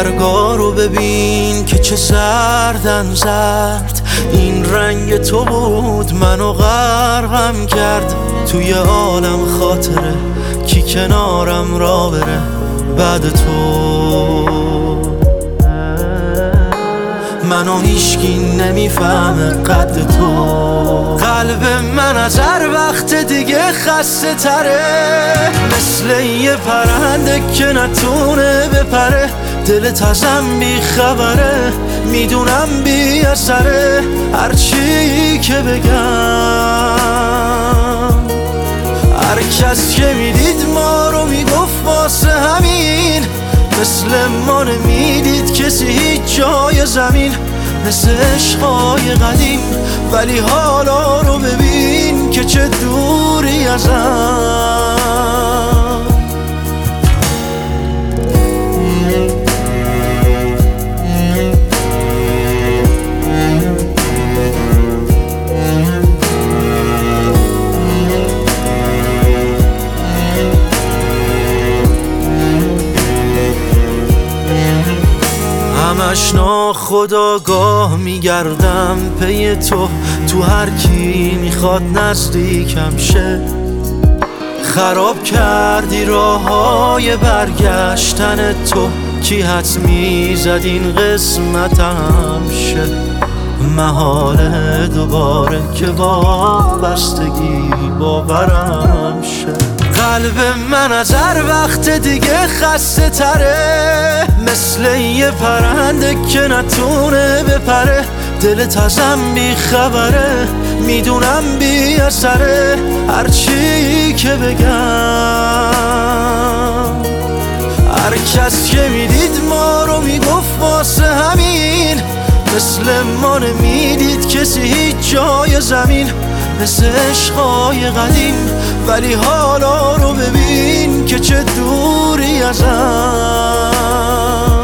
برگا رو ببین که چه زردن زرد، این رنگ تو بود منو غرقم کرد. توی عالم خاطره کی کنارم را بره بعد تو، منو هیچکی نمیفهمه قد تو. قلب من از هر وقت دیگه خسته تره، مثل یه پرنده که نتونه بپره. دلت ازم بی خبره، میدونم بی اثره هرچی که بگم. هر کس که میدید ما رو میگفت واسه همین، مثل ما نمیدید کسی هیچ جای زمین. مثل عشقای قدیم، ولی حالا رو ببین که چه دوری ازم. همش ناخودآگاه میگردم پی تو هر کی میخواد نزدیکم شه. خراب کردی راههای برگشتن تو، کی حدس میزد این قسمتم شه. محاله دوباره که وابستگی باورم شه. قلب من از هر وقت دیگه خسته تره، مثل یه پرنده که نتونه بپره. دلت ازم بی خبره، میدونم بی اثره هرچی که بگم. هر کس که میدید ما رو میگفت واسه همین، مثل ما نمیدید کسی هیچ جای زمین. مثل عشقای قدیم، ولی حالا رو ببین که چه دوری ازم.